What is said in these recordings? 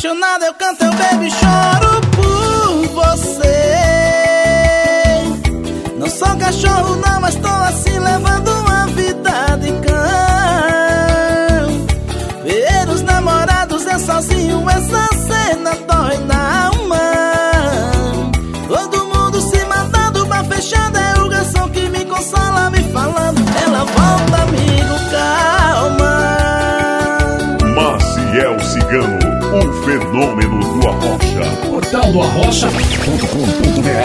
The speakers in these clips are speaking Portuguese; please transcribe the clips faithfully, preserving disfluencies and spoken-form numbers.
Apaixonado eu canto, eu bebo e choro por você. Não sou cachorro não, mas tô assim levando uma vida de cão. Ver os namorados é sozinho, essa cena dói na alma. Todo mundo se matando, bar fechado, é o garçom que me consola, me falando: ela volta, amigo, calma. Maciel Cigano, o fenômeno do Arrocha. Portal do arrocha ponto com ponto br.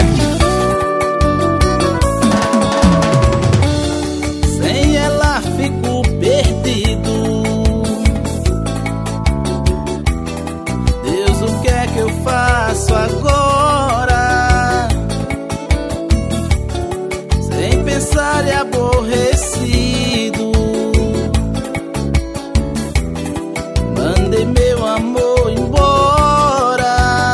Sem ela fico perdido. Deus, o que é que eu faço agora? Sem pensar e aborrecido, mandei meu amor embora.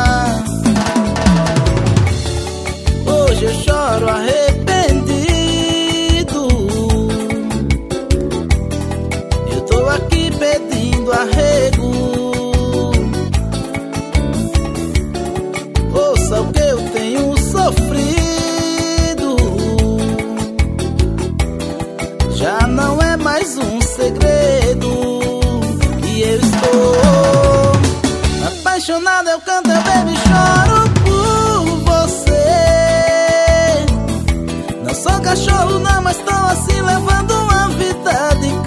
Hoje eu choro arrependido. Eu tô aqui pedindo arrego. Ouça o que eu tenho sofrido. Já não é mais um segredo. E eu estou apaixonado, eu canto, eu bebo e choro por você. Não sou cachorro não, mas tô assim levando uma vida de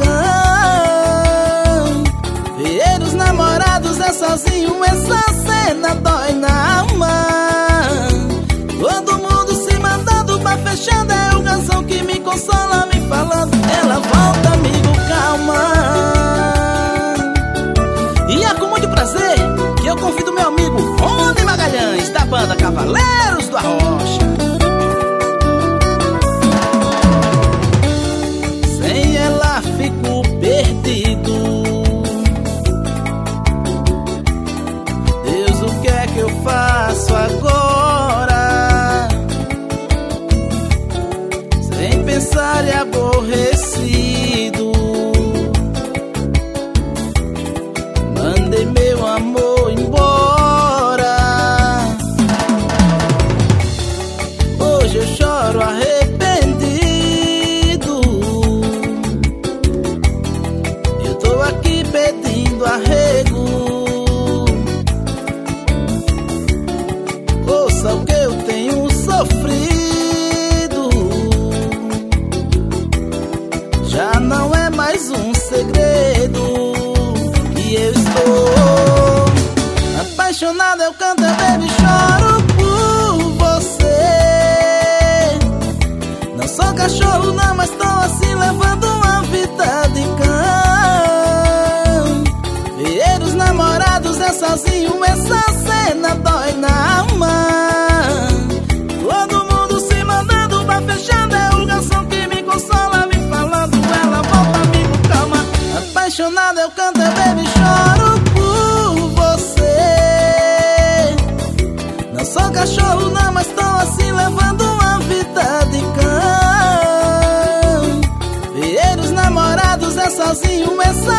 cão. Ver os namorados é sozinho, essa cena dói na alma. Todo mundo se mandando, bar fechado, é o garçom que me consola, me falando: ela volta, amigo, calma. E é com muito prazer que eu convido meu amigo Rony Magalhães, da banda Cavaleiros do Arrocha. Sem ela fico perdido. Deus, o que é que eu faço agora? Sem pensar e aborrecido, mandei meu amor embora. Hoje eu choro arrependido. Eu tô aqui pedindo arrego. Ouça o que eu tenho sofrido. Já não é mais um segredo. E eu estou apaixonado, eu canto, eu bebo e choro por você. Não sou cachorro não, mas tô assim levando uma vida de cão. Ver os namorados é sozinho, essa cena dói na alma. Todo mundo se mandando, bar fechado, é o garçom que me consola, me falando: ela volta, amigo, calma. Apaixonado eu canto, eu bebo e choro por você. Não sou cachorro não, mas tô assim levando uma vida de cão. Ver os namorados é sozinho, essa